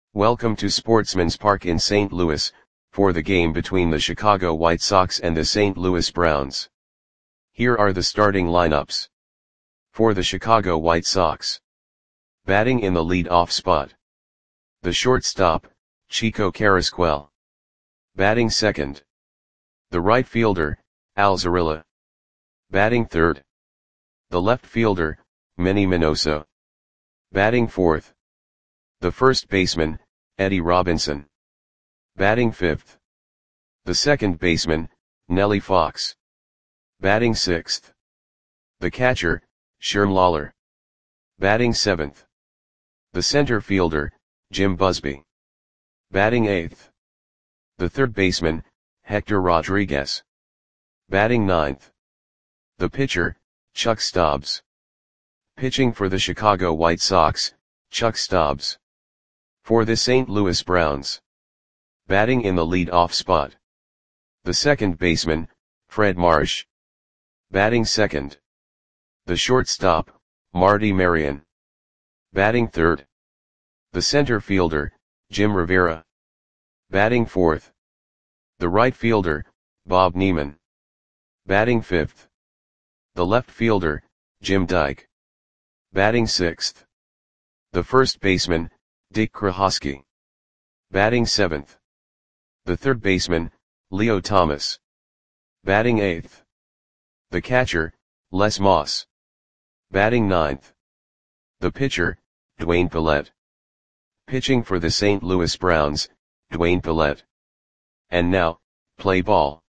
Welcome to Sportsman's Park in St. Louis, for the game between the Chicago White Sox and the St. Louis Browns. Here are the starting lineups. For the Chicago White Sox. Batting in the lead-off spot. The shortstop, Chico Carrasquel. Batting second. The right fielder, Al Zarilla. Batting third. The left fielder, Manny Minoso. Batting fourth. The first baseman, Eddie Robinson. Batting fifth. The second baseman, Nellie Fox. Batting sixth. The catcher, Sherm Lawler. Batting seventh. The center fielder, Jim Busby. Batting eighth. The third baseman, Hector Rodriguez. Batting ninth. The pitcher, Chuck Stobbs. Pitching for the Chicago White Sox, Chuck Stobbs. For the St. Louis Browns. Batting in the lead-off spot. The second baseman, Fred Marsh. Batting second. The shortstop, Marty Marion. Batting third. The center fielder, Jim Rivera. Batting fourth. The right fielder, Bob Neiman. Batting fifth. The left fielder, Jim Dyke. Batting sixth. The first baseman, Dick Krohosky. Batting seventh. The third baseman, Leo Thomas. Batting eighth. The catcher, Les Moss. Batting ninth. The pitcher, Dwayne Pallette. Pitching for the St. Louis Browns, Dwayne Pallette. And now, play ball.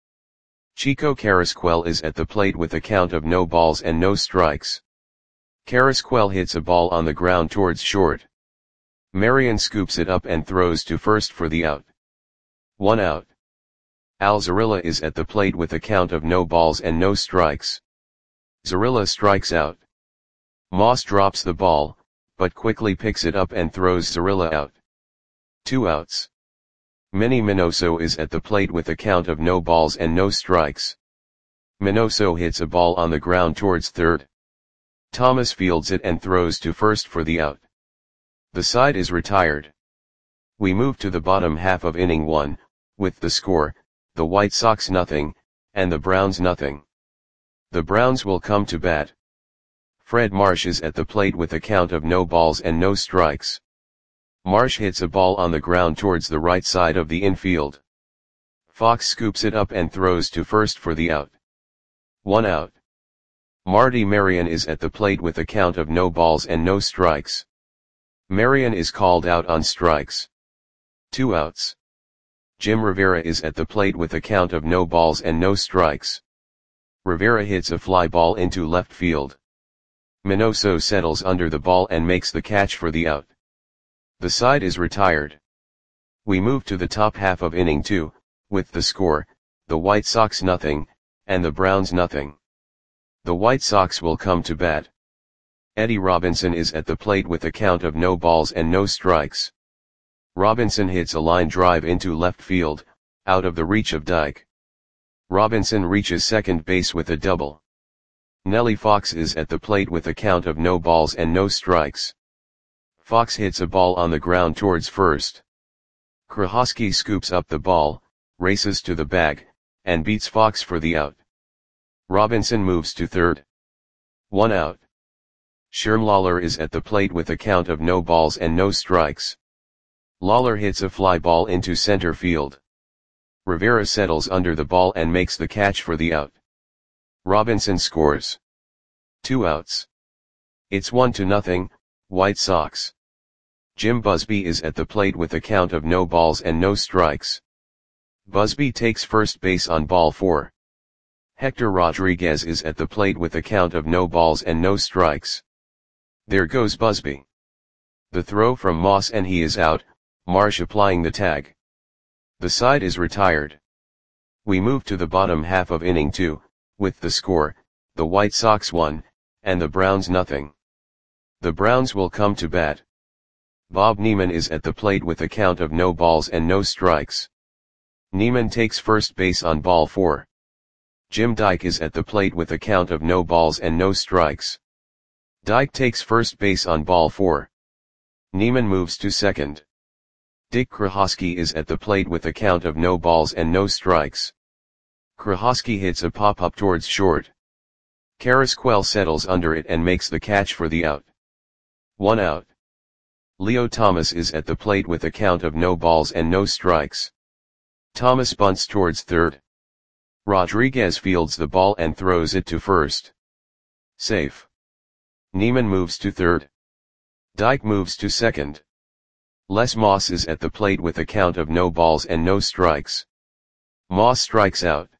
Chico Carrasquel is at the plate with a count of no balls and no strikes. Carrasquel hits a ball on the ground towards short. Marion scoops it up and throws to first for the out. 1 out. Al Zarilla is at the plate with a count of no balls and no strikes. Zarilla strikes out. Moss drops the ball, but quickly picks it up and throws Zarilla out. 2 outs. Manny Minoso is at the plate with a count of no balls and no strikes. Minoso hits a ball on the ground towards third. Thomas fields it and throws to first for the out. The side is retired. We move to the bottom half of inning 1, with the score, the White Sox nothing, and the Browns nothing. The Browns will come to bat. Fred Marsh is at the plate with a count of no balls and no strikes. Marsh hits a ball on the ground towards the right side of the infield. Fox scoops it up and throws to first for the out. 1 out. Marty Marion is at the plate with a count of no balls and no strikes. Marion is called out on strikes. 2 outs. Jim Rivera is at the plate with a count of no balls and no strikes. Rivera hits a fly ball into left field. Minoso settles under the ball and makes the catch for the out. The side is retired. We move to the top half of inning 2, with the score, the White Sox nothing, and the Browns nothing. The White Sox will come to bat. Eddie Robinson is at the plate with a count of no balls and no strikes. Robinson hits a line drive into left field, out of the reach of Dyke. Robinson reaches second base with a double. Nellie Fox is at the plate with a count of no balls and no strikes. Fox hits a ball on the ground towards first. Krohosky scoops up the ball, races to the bag, and beats Fox for the out. Robinson moves to third. 1 out. Sherm Lawler is at the plate with a count of no balls and no strikes. Lawler hits a fly ball into center field. Rivera settles under the ball and makes the catch for the out. Robinson scores. 2 outs. It's 1-0, White Sox. Jim Busby is at the plate with a count of no balls and no strikes. Busby takes first base on ball 4. Hector Rodriguez is at the plate with a count of no balls and no strikes. There goes Busby. The throw from Moss and he is out, Marsh applying the tag. The side is retired. We move to the bottom half of inning 2, with the score, the White Sox 1, and the Browns nothing. The Browns will come to bat. Bob Neiman is at the plate with a count of no balls and no strikes. Neiman takes first base on ball 4. Jim Dyke is at the plate with a count of no balls and no strikes. Dyke takes first base on ball 4. Neiman moves to second. Dick Krahosky is at the plate with a count of no balls and no strikes. Krahosky hits a pop-up towards short. Carrasquel settles under it and makes the catch for the out. 1 out. Leo Thomas is at the plate with a count of no balls and no strikes. Thomas bunts towards third. Rodriguez fields the ball and throws it to first. Safe. Neiman moves to third. Dyke moves to second. Les Moss is at the plate with a count of no balls and no strikes. Moss strikes out.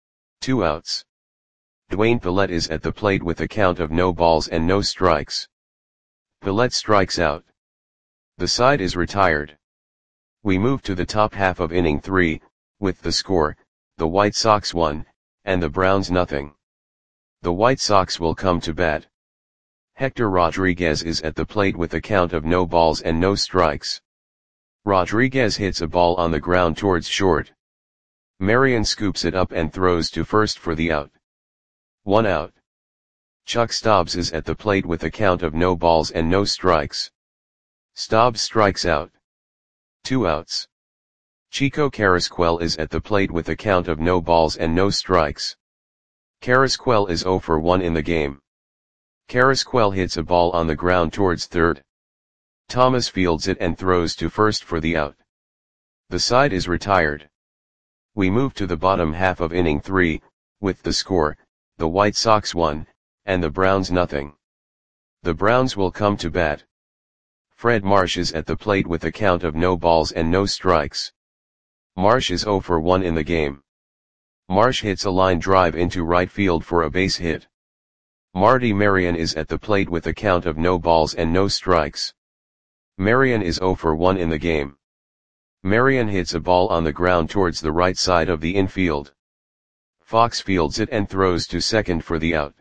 2 outs. Dwayne Pillette is at the plate with a count of no balls and no strikes. Pillette strikes out. The side is retired. We move to the top half of inning 3, with the score, the White Sox 1, and the Browns nothing. The White Sox will come to bat. Hector Rodriguez is at the plate with a count of no balls and no strikes. Rodriguez hits a ball on the ground towards short. Marion scoops it up and throws to first for the out. 1 out. Chuck Stobbs is at the plate with a count of no balls and no strikes. Stobbs strikes out. 2 outs. Chico Carrasquel is at the plate with a count of no balls and no strikes. Carrasquel is 0 for 1 in the game. Carrasquel hits a ball on the ground towards third. Thomas fields it and throws to first for the out. The side is retired. We move to the bottom half of inning 3, with the score, the White Sox 1, and the Browns nothing. The Browns will come to bat. Fred Marsh is at the plate with a count of no balls and no strikes. Marsh is 0 for 1 in the game. Marsh hits a line drive into right field for a base hit. Marty Marion is at the plate with a count of no balls and no strikes. Marion is 0 for 1 in the game. Marion hits a ball on the ground towards the right side of the infield. Fox fields it and throws to second for the out.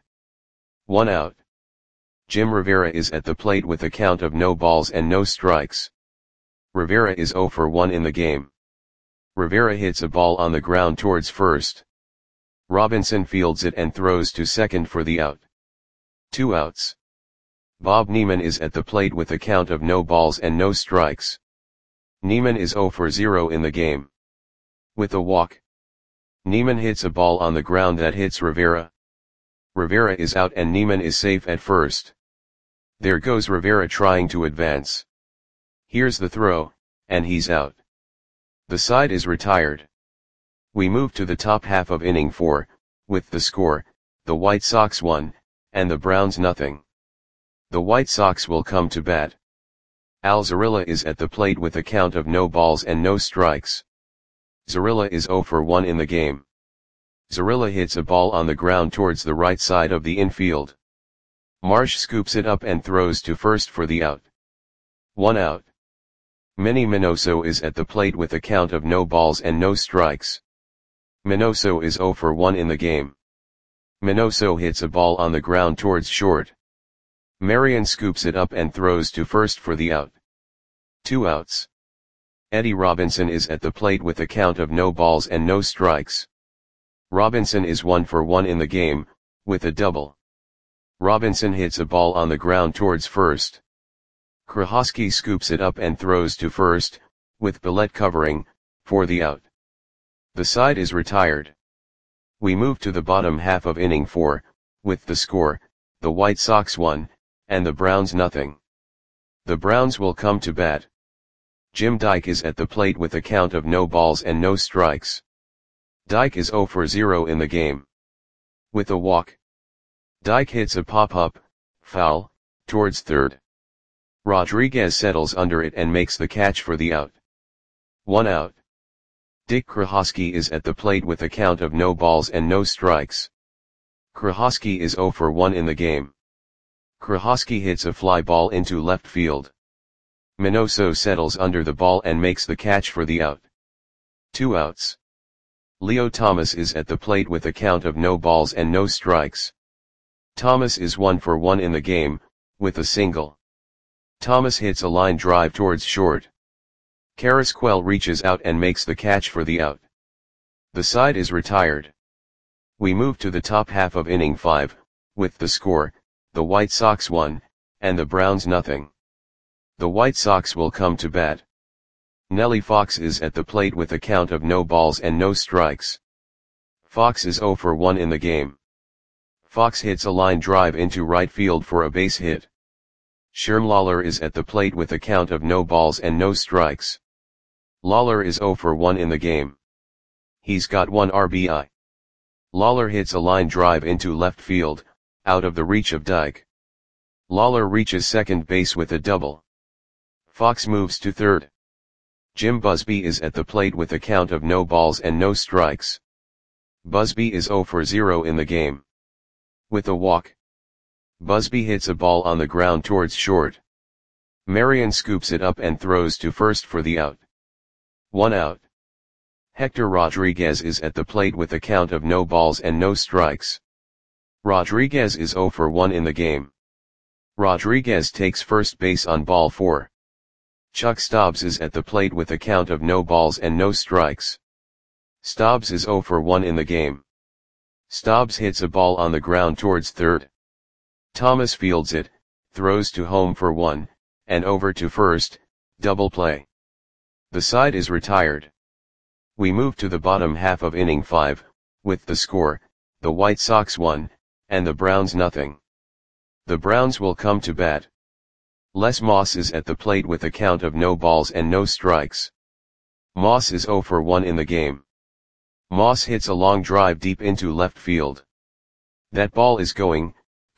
1 out. Jim Rivera is at the plate with a count of no balls and no strikes. Rivera is 0 for 1 in the game. Rivera hits a ball on the ground towards first. Robinson fields it and throws to second for the out. 2 outs. Bob Neiman is at the plate with a count of no balls and no strikes. Neiman is 0 for 0 in the game. With a walk. Neiman hits a ball on the ground that hits Rivera. Rivera is out and Neiman is safe at first. There goes Rivera trying to advance. Here's the throw, and he's out. The side is retired. We move to the top half of inning 4, with the score, the White Sox 1, and the Browns nothing. The White Sox will come to bat. Al Zarilla is at the plate with a count of no balls and no strikes. Zarilla is 0 for 1 in the game. Zarilla hits a ball on the ground towards the right side of the infield. Marsh scoops it up and throws to first for the out. 1 out. Manny Minoso is at the plate with a count of no balls and no strikes. Minoso is 0 for 1 in the game. Minoso hits a ball on the ground towards short. Marion scoops it up and throws to first for the out. 2 outs. Eddie Robinson is at the plate with a count of no balls and no strikes. Robinson is 1 for 1 in the game, with a double. Robinson hits a ball on the ground towards first. Krahosky scoops it up and throws to first, with Pillette covering, for the out. The side is retired. We move to the bottom half of inning 4, with the score, the White Sox 1, and the Browns nothing. The Browns will come to bat. Jim Dyke is at the plate with a count of no balls and no strikes. Dyke is 0 for 0 in the game. With a walk. Dyke hits a pop-up, foul, towards third. Rodriguez settles under it and makes the catch for the out. 1 out. Dick Krahosky is at the plate with a count of no balls and no strikes. Krahosky is 0 for 1 in the game. Krahosky hits a fly ball into left field. Minoso settles under the ball and makes the catch for the out. 2 outs. Leo Thomas is at the plate with a count of no balls and no strikes. Thomas is 1 for 1 in the game, with a single. Thomas hits a line drive towards short. Carrasquel reaches out and makes the catch for the out. The side is retired. We move to the top half of inning 5, with the score, the White Sox 1, and the Browns nothing. The White Sox will come to bat. Nellie Fox is at the plate with a count of no balls and no strikes. Fox is 0 for 1 in the game. Fox hits a line drive into right field for a base hit. Sherm Lawler is at the plate with a count of no balls and no strikes. Lawler is 0 for 1 in the game. He's got 1 RBI. Lawler hits a line drive into left field, out of the reach of Dyke. Lawler reaches second base with a double. Fox moves to third. Jim Busby is at the plate with a count of no balls and no strikes. Busby is 0 for 0 in the game. With a walk, Busby hits a ball on the ground towards short. Marion scoops it up and throws to first for the out. 1 out. Hector Rodriguez is at the plate with a count of no balls and no strikes. Rodriguez is 0 for 1 in the game. Rodriguez takes first base on ball 4. Chuck Stobbs is at the plate with a count of no balls and no strikes. Stobbs is 0 for 1 in the game. Stobbs hits a ball on the ground towards third. Thomas fields it, throws to home for 1, and over to first, double play. The side is retired. We move to the bottom half of inning 5, with the score, the White Sox 1, and the Browns nothing. The Browns will come to bat. Les Moss is at the plate with a count of no balls and no strikes. Moss is 0 for 1 in the game. Moss hits a long drive deep into left field. That ball is going,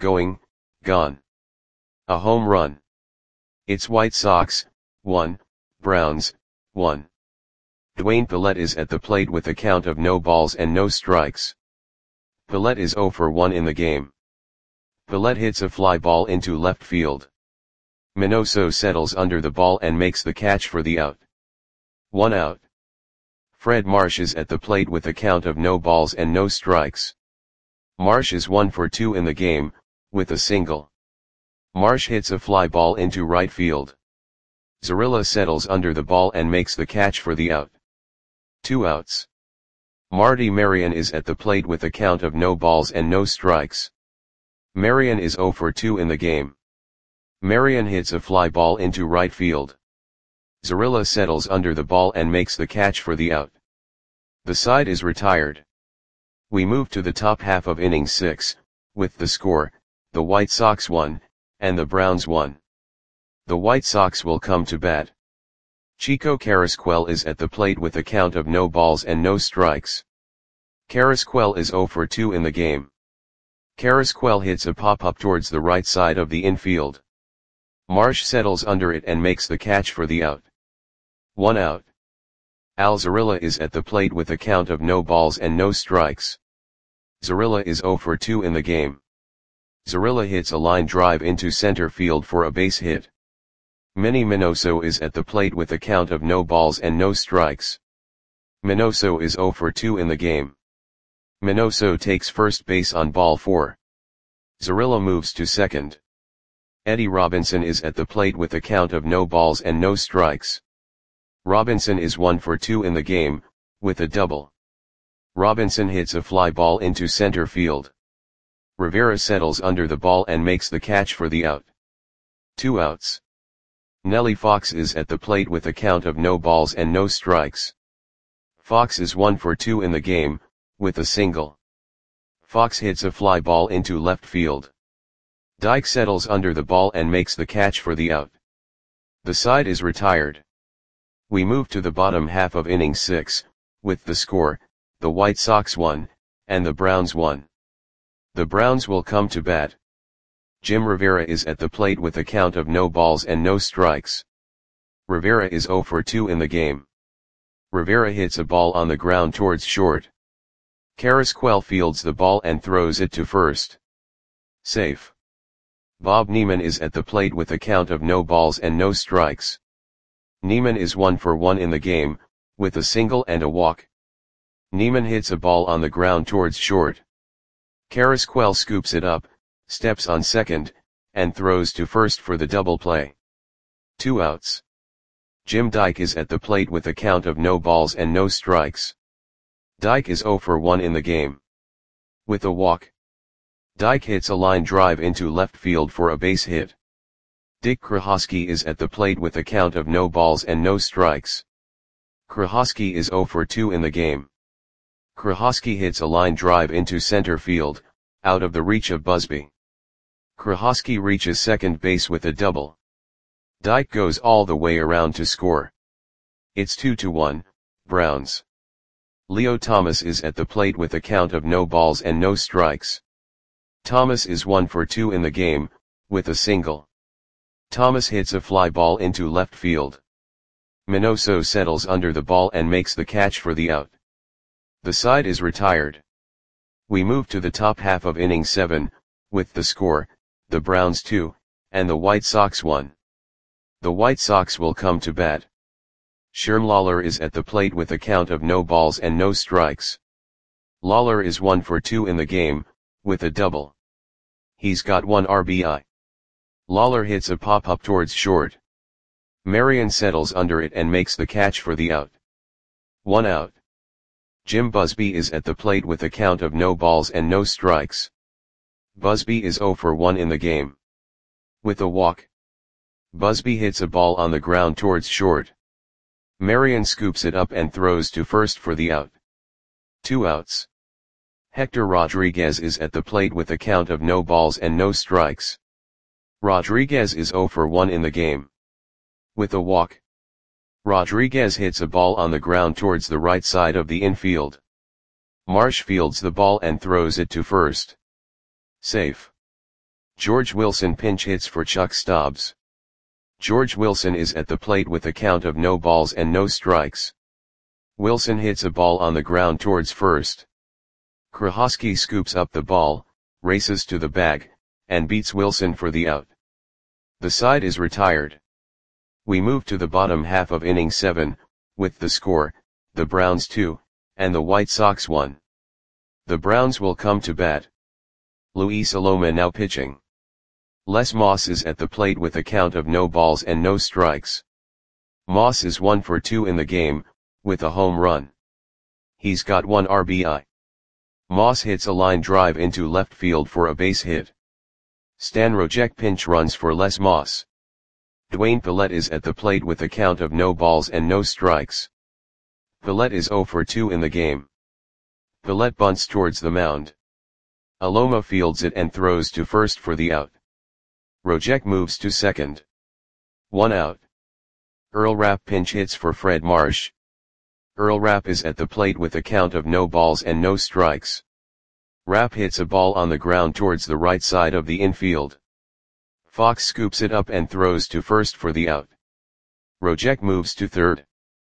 gone. A home run. It's White Sox, 1, Browns, 1. Dwayne Pillette is at the plate with a count of no balls and no strikes. Pillette is 0 for 1 in the game. Pillette hits a fly ball into left field. Minoso settles under the ball and makes the catch for the out. 1 out. Fred Marsh is at the plate with a count of no balls and no strikes. Marsh is 1 for 2 in the game, with a single. Marsh hits a fly ball into right field. Zarilla settles under the ball and makes the catch for the out. 2 outs. Marty Marion is at the plate with a count of no balls and no strikes. Marion is 0 for 2 in the game. Marion hits a fly ball into right field. Zarilla settles under the ball and makes the catch for the out. The side is retired. We move to the top half of inning 6, with the score, the White Sox 1, and the Browns 1. The White Sox will come to bat. Chico Carrasquel is at the plate with a count of no balls and no strikes. Carrasquel is 0 for 2 in the game. Carrasquel hits a pop-up towards the right side of the infield. Marsh settles under it and makes the catch for the out. 1 out. Al Zarilla is at the plate with a count of no balls and no strikes. Zarilla is 0 for 2 in the game. Zarilla hits a line drive into center field for a base hit. Manny Minoso is at the plate with a count of no balls and no strikes. Minoso is 0 for 2 in the game. Minoso takes first base on ball 4. Zarilla moves to second. Eddie Robinson is at the plate with a count of no balls and no strikes. Robinson is 1 for 2 in the game, with a double. Robinson hits a fly ball into center field. Rivera settles under the ball and makes the catch for the out. 2 outs. Nellie Fox is at the plate with a count of no balls and no strikes. Fox is 1 for 2 in the game, with a single. Fox hits a fly ball into left field. Dyke settles under the ball and makes the catch for the out. The side is retired. We move to the bottom half of inning 6, with the score, the White Sox 1, and the Browns 1. The Browns will come to bat. Jim Rivera is at the plate with a count of no balls and no strikes. Rivera is 0 for 2 in the game. Rivera hits a ball on the ground towards short. Carrasquel fields the ball and throws it to first. Safe. Bob Neiman is at the plate with a count of no balls and no strikes. Neiman is 1 for 1 in the game, with a single and a walk. Neiman hits a ball on the ground towards short. Carrasquel scoops it up, steps on second, and throws to first for the double play. 2 outs. Jim Dyke is at the plate with a count of no balls and no strikes. Dyke is 0 for 1 in the game. With a walk, Dyke hits a line drive into left field for a base hit. Dick Krahosky is at the plate with a count of no balls and no strikes. Krahosky is 0 for 2 in the game. Krahosky hits a line drive into center field, out of the reach of Busby. Krahosky reaches second base with a double. Dyke goes all the way around to score. It's 2-1, Browns. Leo Thomas is at the plate with a count of no balls and no strikes. Thomas is 1 for 2 in the game, with a single. Thomas hits a fly ball into left field. Minoso settles under the ball and makes the catch for the out. The side is retired. We move to the top half of inning 7, with the score, the Browns 2, and the White Sox 1. The White Sox will come to bat. Sherm Lawler is at the plate with a count of no balls and no strikes. Lawler is 1 for 2 in the game, with a double. He's got 1 RBI. Lawler hits a pop-up towards short. Marion settles under it and makes the catch for the out. 1 out. Jim Busby is at the plate with a count of no balls and no strikes. Busby is 0 for 1 in the game. With a walk. Busby hits a ball on the ground towards short. Marion scoops it up and throws to first for the out. 2 outs. Hector Rodriguez is at the plate with a count of no balls and no strikes. Rodriguez is 0 for 1 in the game. With a walk. Rodriguez hits a ball on the ground towards the right side of the infield. Marsh fields the ball and throws it to first. Safe. George Wilson pinch hits for Chuck Stobbs. George Wilson is at the plate with a count of no balls and no strikes. Wilson hits a ball on the ground towards first. Krahosky scoops up the ball, races to the bag, and beats Wilson for the out. The side is retired. We move to the bottom half of inning 7, with the score, the Browns 2, and the White Sox 1. The Browns will come to bat. Luis Aloma now pitching. Les Moss is at the plate with a count of no balls and no strikes. Moss is 1 for 2 in the game, with a home run. He's got 1 RBI. Moss hits a line drive into left field for a base hit. Stan Rojek pinch runs for Les Moss. Dwayne Pillette is at the plate with a count of no balls and no strikes. Pillette is 0 for 2 in the game. Pillette bunts towards the mound. Aloma fields it and throws to first for the out. Rojek moves to second. 1 out. Earl Rapp pinch hits for Fred Marsh. Earl Rapp is at the plate with a count of no balls and no strikes. Rapp hits a ball on the ground towards the right side of the infield. Fox scoops it up and throws to first for the out. Rojek moves to third.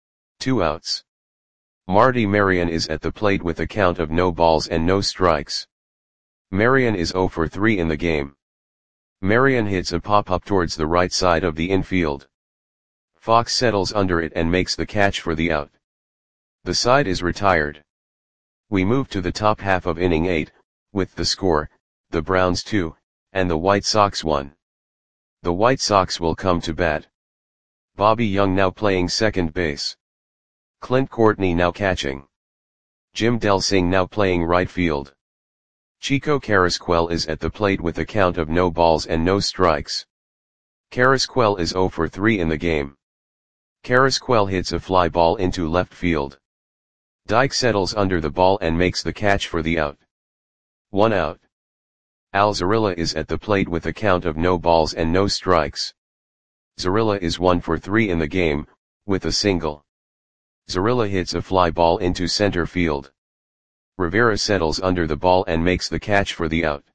2 outs. Marty Marion is at the plate with a count of no balls and no strikes. Marion is 0 for 3 in the game. Marion hits a pop-up towards the right side of the infield. Fox settles under it and makes the catch for the out. The side is retired. We move to the top half of inning 8, with the score, the Browns 2, and the White Sox 1. The White Sox will come to bat. Bobby Young now playing second base. Clint Courtney now catching. Jim Delsing now playing right field. Chico Carrasquel is at the plate with a count of no balls and no strikes. Carrasquel is 0 for 3 in the game. Carrasquel hits a fly ball into left field. Dyke settles under the ball and makes the catch for the out. 1 out. Al Zarilla is at the plate with a count of no balls and no strikes. Zarilla is 1 for 3 in the game, with a single. Zarilla hits a fly ball into center field. Rivera settles under the ball and makes the catch for the out.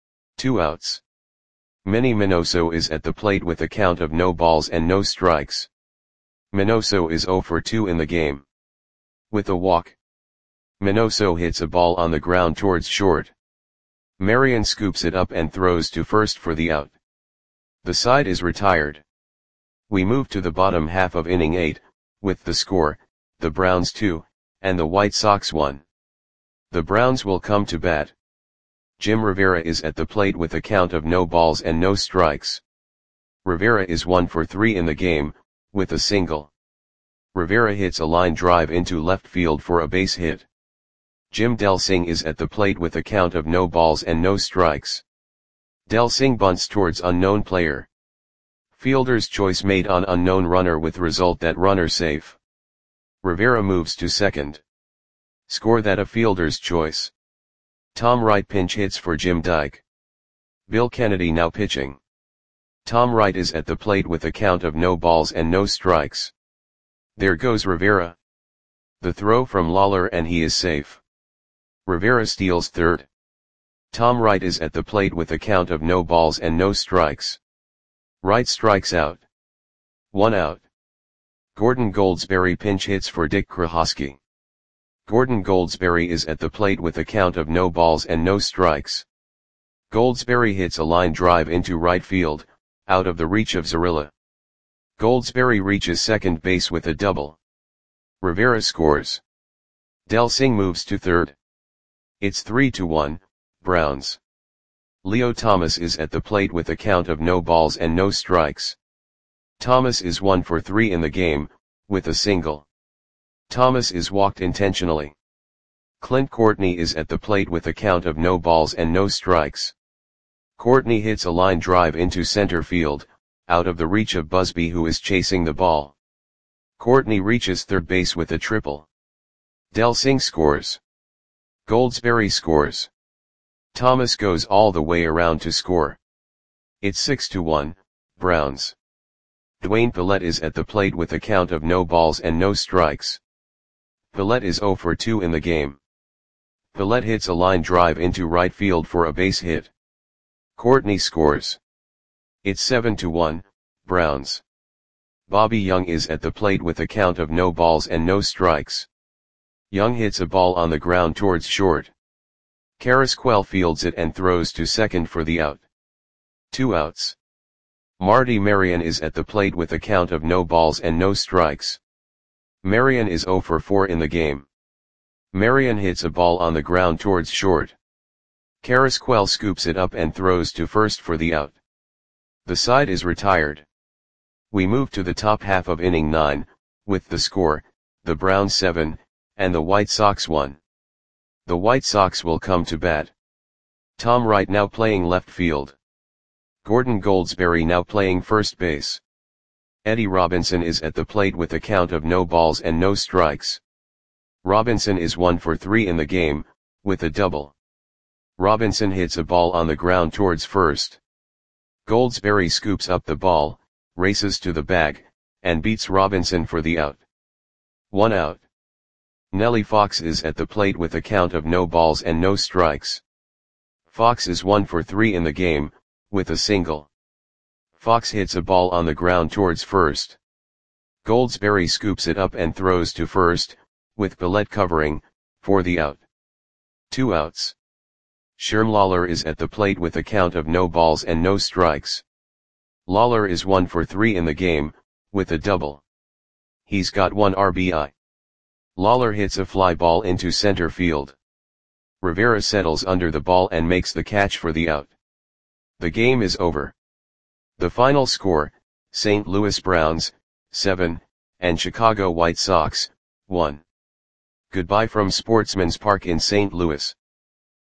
2 outs. Manny Minoso is at the plate with a count of no balls and no strikes. Minoso is 0 for 2 in the game. With a walk. Minoso hits a ball on the ground towards short. Marion scoops it up and throws to first for the out. The side is retired. We move to the bottom half of inning 8, with the score, the Browns 2, and the White Sox 1. The Browns will come to bat. Jim Rivera is at the plate with a count of no balls and no strikes. Rivera is 1 for 3 in the game, with a single. Rivera hits a line drive into left field for a base hit. Jim Delsing is at the plate with a count of no balls and no strikes. Delsing bunts towards unknown player. Fielder's choice made on unknown runner with result that runner safe. Rivera moves to second. Score that a fielder's choice. Tom Wright pinch hits for Jim Dyke. Bill Kennedy now pitching. Tom Wright is at the plate with a count of no balls and no strikes. There goes Rivera. The throw from Lawler and he is safe. Rivera steals third. Tom Wright is at the plate with a count of no balls and no strikes. Wright strikes out. 1 out. Gordon Goldsberry pinch hits for Dick Krahosky. Gordon Goldsberry is at the plate with a count of no balls and no strikes. Goldsberry hits a line drive into right field, out of the reach of Zarilla. Goldsberry reaches second base with a double. Rivera scores. Del Singh moves to third. It's 3-1, Browns. Leo Thomas is at the plate with a count of no balls and no strikes. Thomas is 1 for 3 in the game, with a single. Thomas is walked intentionally. Clint Courtney is at the plate with a count of no balls and no strikes. Courtney hits a line drive into center field, out of the reach of Busby who is chasing the ball. Courtney reaches third base with a triple. Del Singh scores. Goldsberry scores. Thomas goes all the way around to score. It's 6-1, Browns. Dwayne Pillette is at the plate with a count of no balls and no strikes. Pillette is 0 for 2 in the game. Pillette hits a line drive into right field for a base hit. Courtney scores. It's 7-1, Browns. Bobby Young is at the plate with a count of no balls and no strikes. Young hits a ball on the ground towards short. Carrasquel fields it and throws to second for the out. 2 outs. Marty Marion is at the plate with a count of no balls and no strikes. Marion is 0 for 4 in the game. Marion hits a ball on the ground towards short. Carrasquel scoops it up and throws to first for the out. The side is retired. We move to the top half of inning 9, with the score, the Browns 7, and the White Sox 1. The White Sox will come to bat. Tom Wright now playing left field. Gordon Goldsberry now playing first base. Eddie Robinson is at the plate with a count of no balls and no strikes. Robinson is 1 for 3 in the game, with a double. Robinson hits a ball on the ground towards first. Goldsberry scoops up the ball, races to the bag, and beats Robinson for the out. 1 out. Nellie Fox is at the plate with a count of no balls and no strikes. Fox is 1 for 3 in the game, with a single. Fox hits a ball on the ground towards first. Goldsberry scoops it up and throws to first, with Pillette covering, for the out. 2 outs. Sherm Lawler is at the plate with a count of no balls and no strikes. Lawler is 1 for 3 in the game, with a double. He's got 1 RBI. Lawler hits a fly ball into center field. Rivera settles under the ball and makes the catch for the out. The game is over. The final score, St. Louis Browns, 7, and Chicago White Sox, 1. Goodbye from Sportsman's Park in St. Louis.